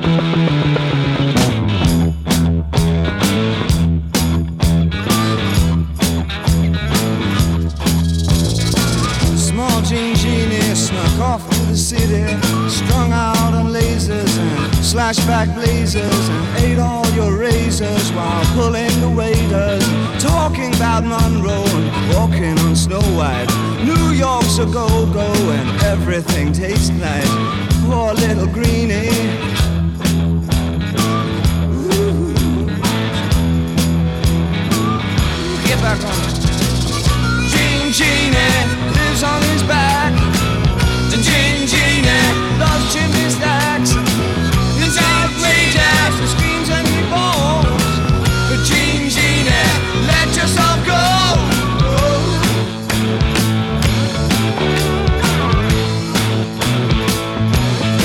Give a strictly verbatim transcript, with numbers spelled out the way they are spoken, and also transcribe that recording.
Small jean genie snuck off to the city, strung out on lasers and slashed back blazers, and ate all your razors while pulling the waiters, talking about Monroe and walking on Snow White. New York's a go-go and everything tastes nice.